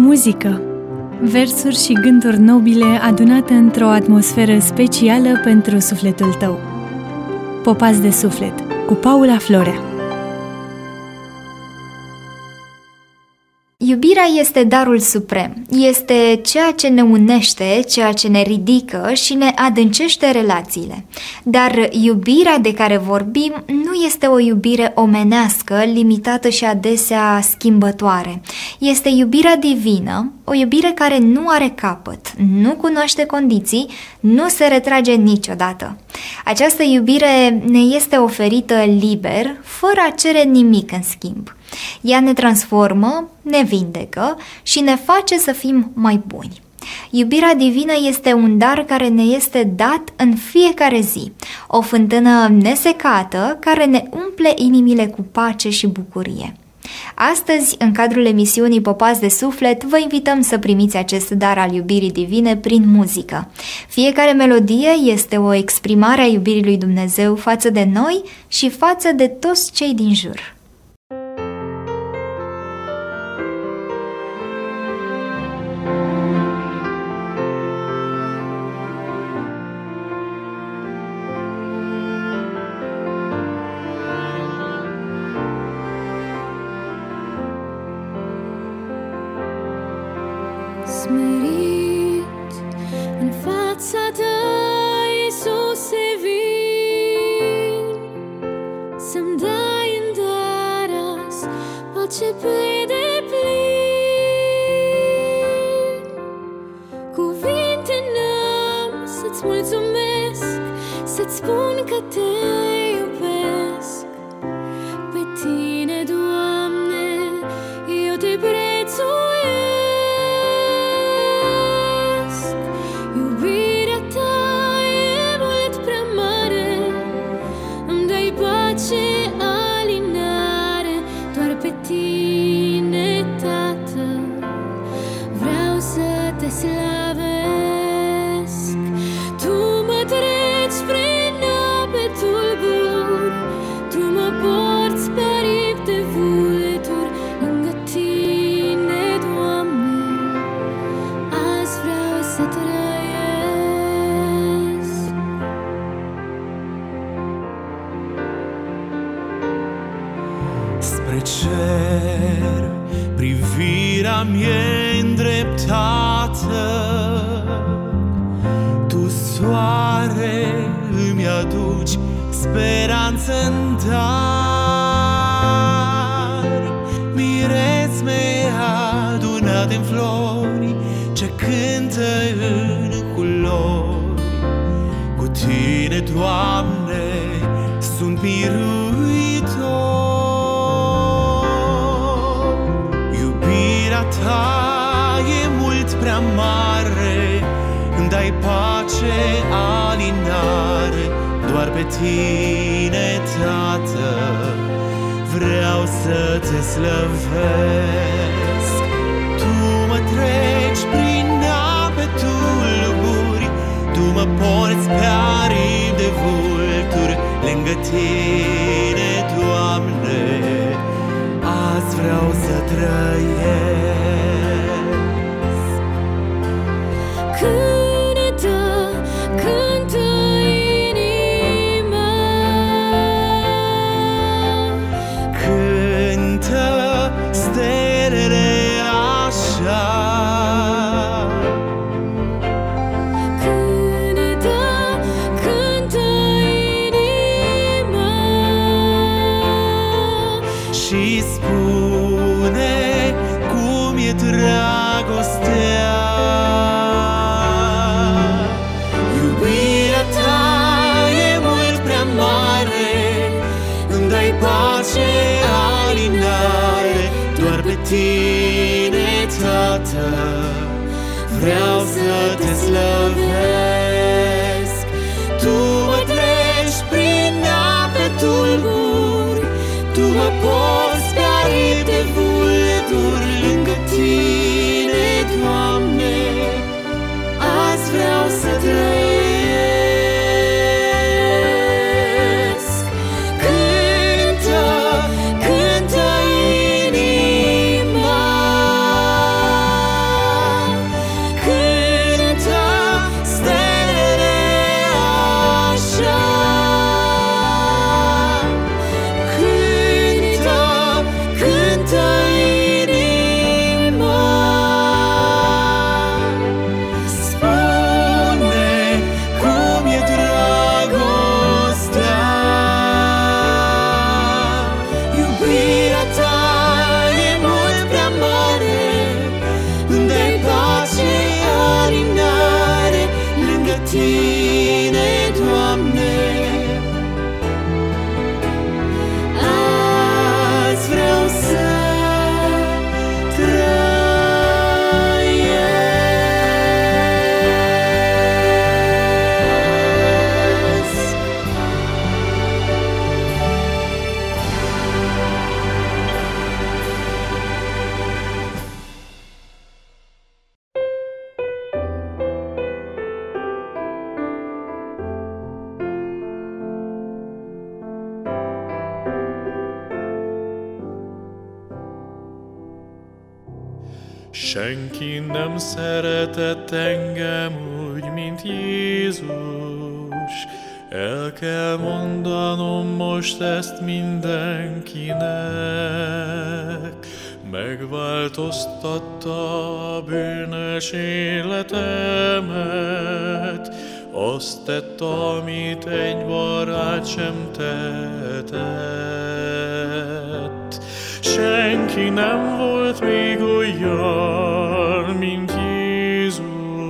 Muzică, versuri și gânduri nobile adunate într-o atmosferă specială pentru sufletul tău. Popați de suflet, cu Paula Florea. Iubirea este darul suprem, este ceea ce ne unește, ceea ce ne ridică și ne adâncește relațiile. Dar iubirea de care vorbim nu este o iubire omenească, limitată și adesea schimbătoare. Este iubirea divină, o iubire care nu are capăt, nu cunoaște condiții, nu se retrage niciodată. Această iubire ne este oferită liber, fără a cere nimic în schimb. Ea ne transformă, ne vindecă și ne face să fim mai buni. Iubirea divină este un dar care ne este dat în fiecare zi, o fântână nesecată care ne umple inimile cu pace și bucurie. Astăzi, în cadrul emisiunii Popați de Suflet, vă invităm să primiți acest dar al iubirii divine prin muzică. Fiecare melodie este o exprimare a iubirii lui Dumnezeu față de noi și față de toți cei din jur. Smerit în fața ta, Iisuse, vin să-mi dai în dar azi pace pe deplin. Cuvinte n-am să-ți mulțumesc, să-ți spun că te iubesc. Pe tine, Doamne, eu te prețuiesc. Spre cer privirea mie îndreptată, Tu, soare, îmi aduci speranță-n dar. Miresme adunate-n flori ce cântă în culori. Cu Tine, Doamne, sunt miruitor. Ta e mult prea mare, îmi dai pace, alinare. Doar pe Tine, Tată, vreau să Te slăvesc. Tu mă treci prin ape tulburi, Tu mă porți pe aripi de vulturi. Lângă Tine, Doamne, azi vreau să trăiesc. Cântă, cântă inima, cântă stelele așa. Cântă, cântă inima Și spune cum e dragostea. Iubirea Ta e mult prea mare, îmi dai pace, alinare. Doar pe Tine, Tată, vreau să Te slăvesc. Tu mă treci prin ape tulburi, Tu mă porți pe aripi de vulturi. Lângă Tine, Doamne, azi vreau să trăiesc. Cântă, cântă inima, Senki nem szeretett engem úgy, mint Jézus. El kell mondanom most ezt mindenkinek. Megváltoztatta a bűnös életemet. Azt tett, amit egy barát sem tehetett. Senki nem volt még olyan, mint Jézus.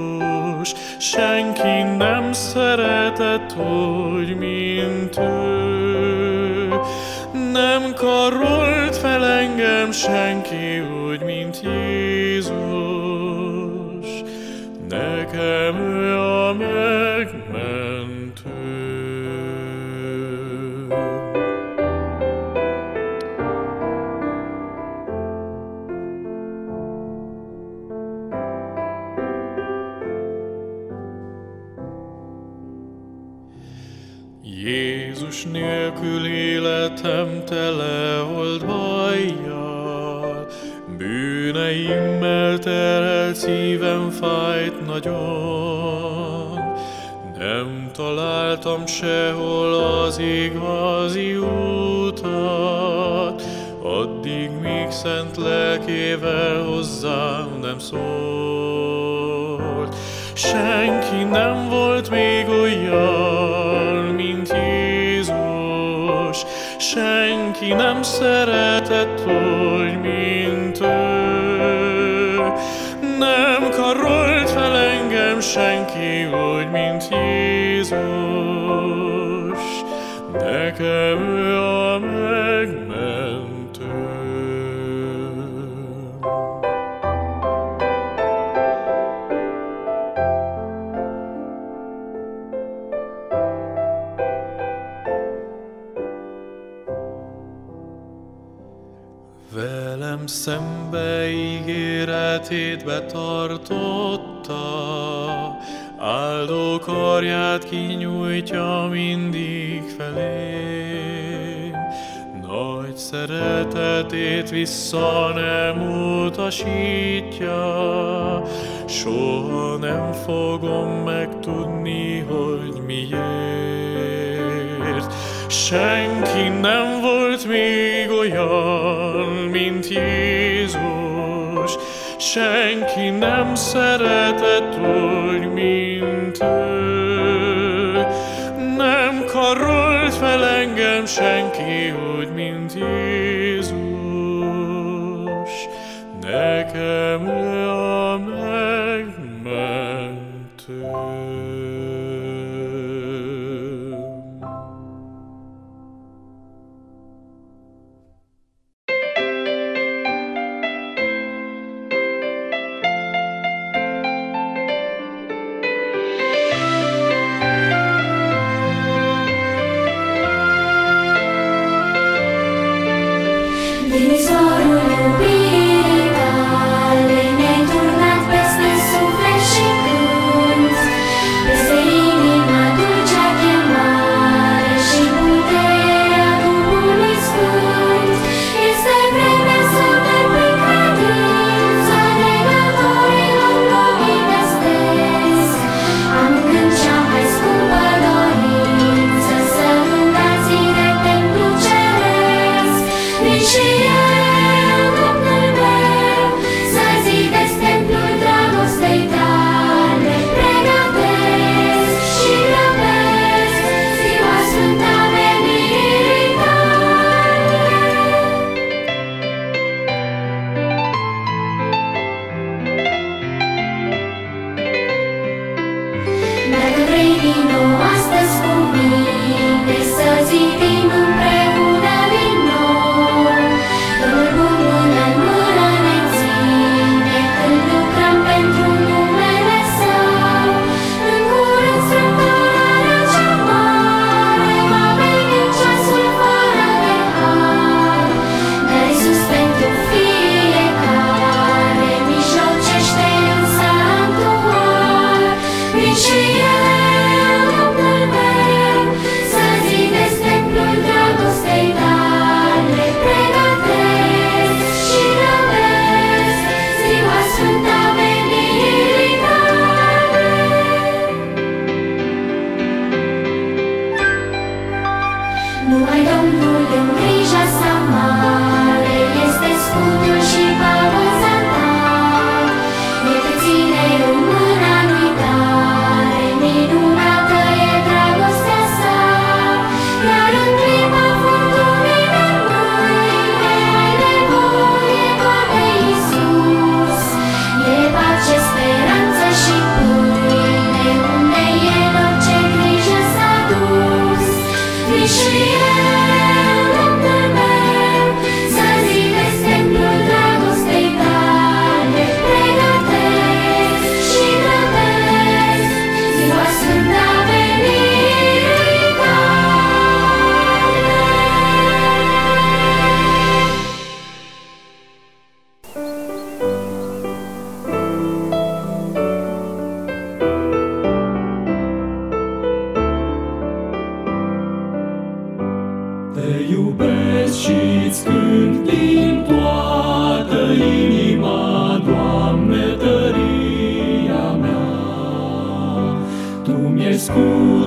Senki nem szeretett úgy, mint ő. Nem karolt fel engem senki úgy, mint Jézus. Nekem ő a megmentő. Jézus nélkül életem tele volt bajjal, bűneimmel terhelt szívem fájt nagyon. Nem találtam sehol az igazi utat, addig míg szent lelkével hozzám nem szólt. Senki nem volt még olyan, mint Jézus. Senki nem szeretett úgy, mint ő. Nem karolt fel engem senki úgy, mint Jézus. Nekem ő a megmentő. Velem szembe ígéretét betartotta, áldó karját kinyújtja mindig felém. Nagy szeretetét vissza nem utasítja, soha nem fogom megtudni, hogy miért. Senki nem volt még olyan, mint Jézus. Senki nem szeretett úgy, mint ő. Nem karolt fel engem senki úgy, mint Jézus. Nekem ő a megmentő. Din zorul iubirii tale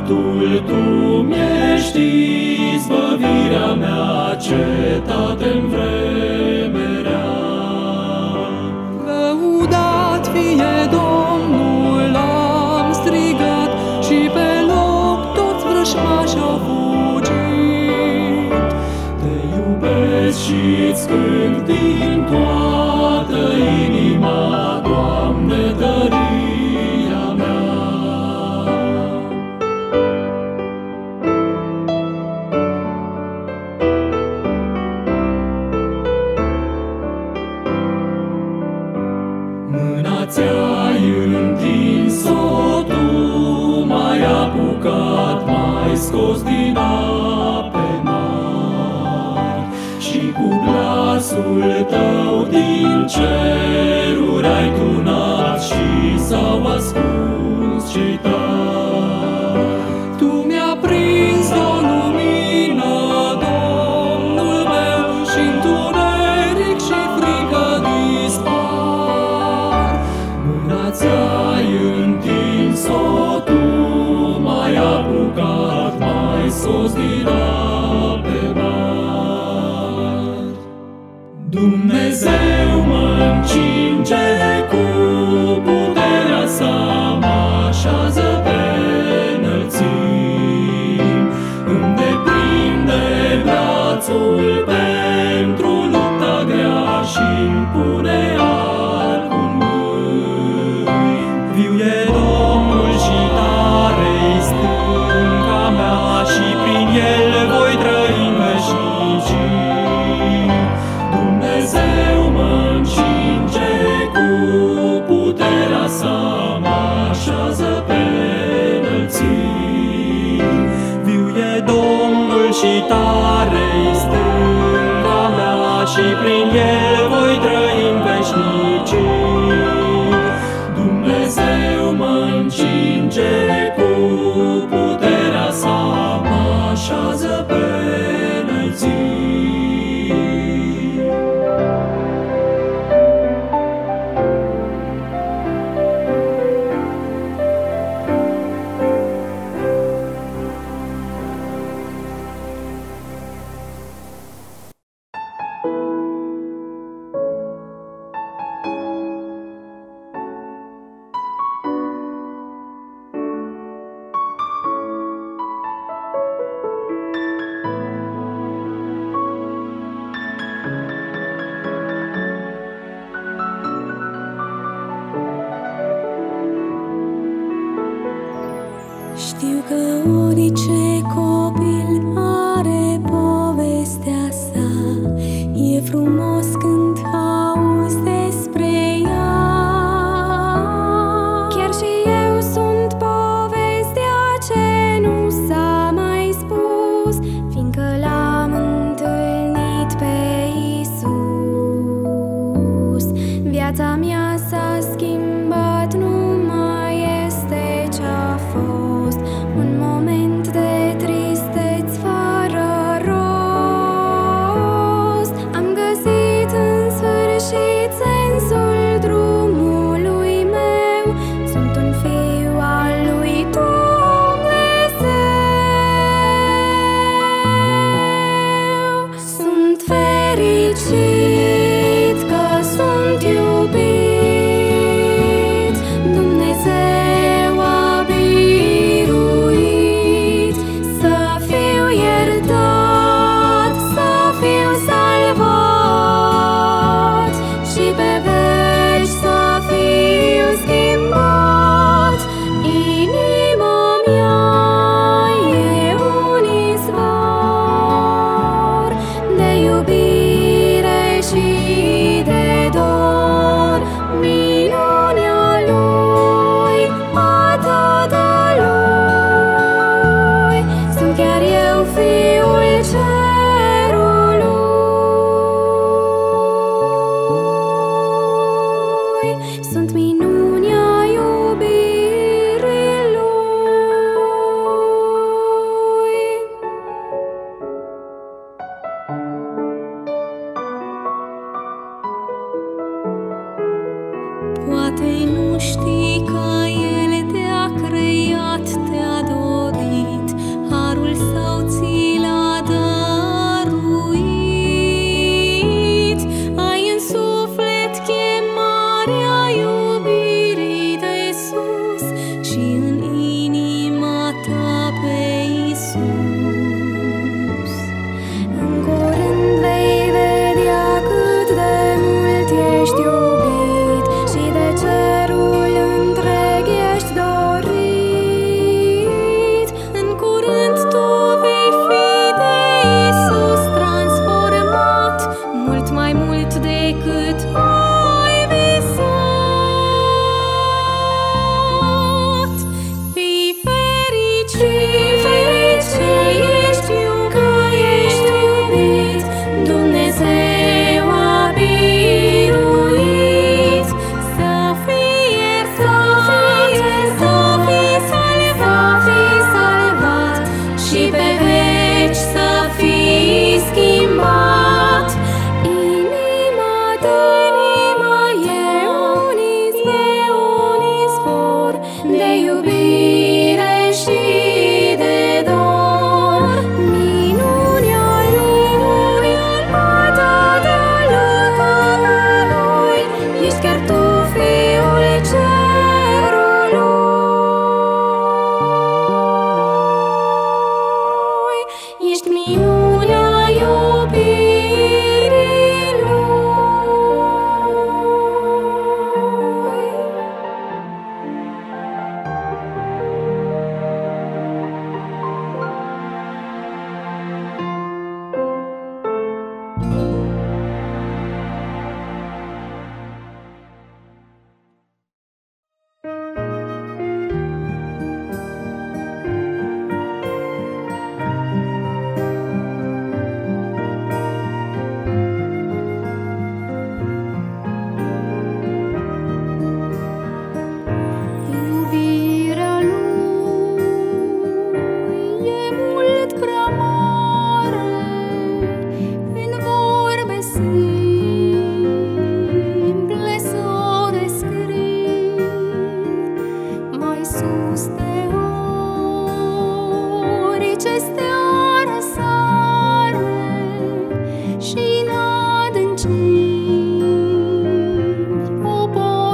Tatăl, Tu mi-ești izbăvirea mea, cetate-n vreme rea. Lăudat fie Domnul, am strigat, și pe loc toți vrăjmașii au fugit. Te iubesc și-ți cânt din toată inima, Doamne, tăria mea. Mâna ți-ai întins-o, Tu m-ai apucat, m-ai scos din ape mari, și cu glasul Tău din ceruri ai tunat și s-au ascuns cei tari. Tu mi-a prins o lumină, Domnul meu, și întuneric și frică dispar. Mâna ți-ai întins-o, Tu m-ai apucat, m-ai scos din ape mari. Dumnezeu mă încinge cu puterea Sa, mă așează pe înălțimi, îmi deprinde brațul pentru lupta grea și-mi pune arcul în mâini. Viu e Domnul și tare-i stânca mea, și prin El voi trăi în veșnicii. Dumnezeu mă încinge cu puterea Sa, mă așează pe înălțimi. Viu e Domnul și tare-i stânca mea, și prin El voi trăi în veșnicii. Dumnezeu mă încinge cu puterea Sa, mă așează pe înălțimi. Știu că orice copil are povestea sa, e frumos când auzi despre ea. Chiar și eu sunt povestea ce nu s-a mai spus, fiindcă l-am întâlnit pe Iisus. Viața mea s-a schimbat, nu mai este ce-a fost, un moment de tristeți fără rost. Am găsit în sfârșit sensul drumului meu, sunt un fiu al lui Dumnezeu. Sunt fericit că sunt iubit, Dumnezeu a biruit, să fiu iertat, să fiu salvat, și pe veci să fiu schimbat. Inima mea e un izvor de iubire și de dor, minunea lui, a Tatălui. Sunt chiar eu fiul cerului, sunt minunea iubirii lui. Poate nu știi că El te-a creat, te-a dorit,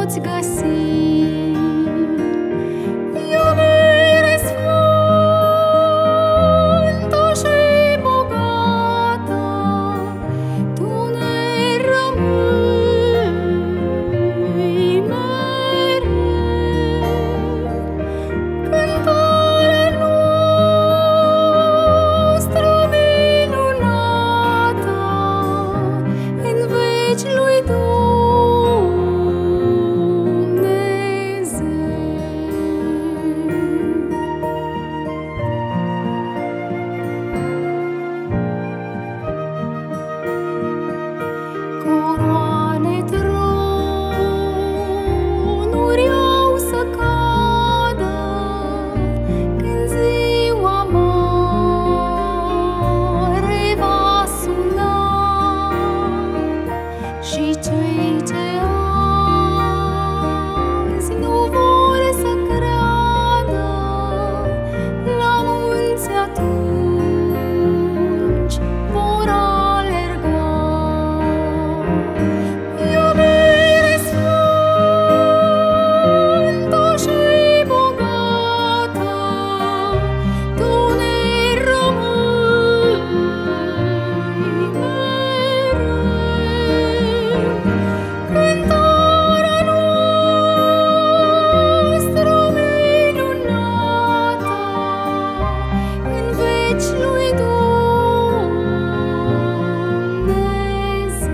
poți găsi. Iubire sfântă și bogată, tu ne rămâi mereu. Cântarea noastră minunată în veci lui Dumnezeu. Coroane, tronuri au să cadă când ziua mare va suna, și cei ce azi nu vor să creadă la munți atunci vor alerga. Iubire sfântă și bogată, tu ne rămâi mereu. Cântarea noastră minunată în veci lui Dumnezeu.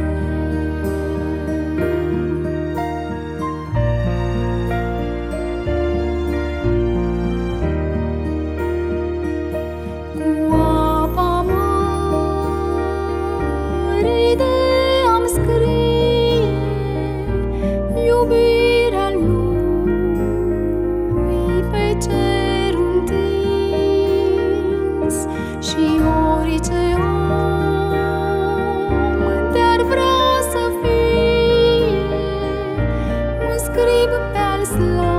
Cu apa mării de am scrie iubirea lui pe cer întins, și orice om te-ar vrea să fie un scrib pe al slavei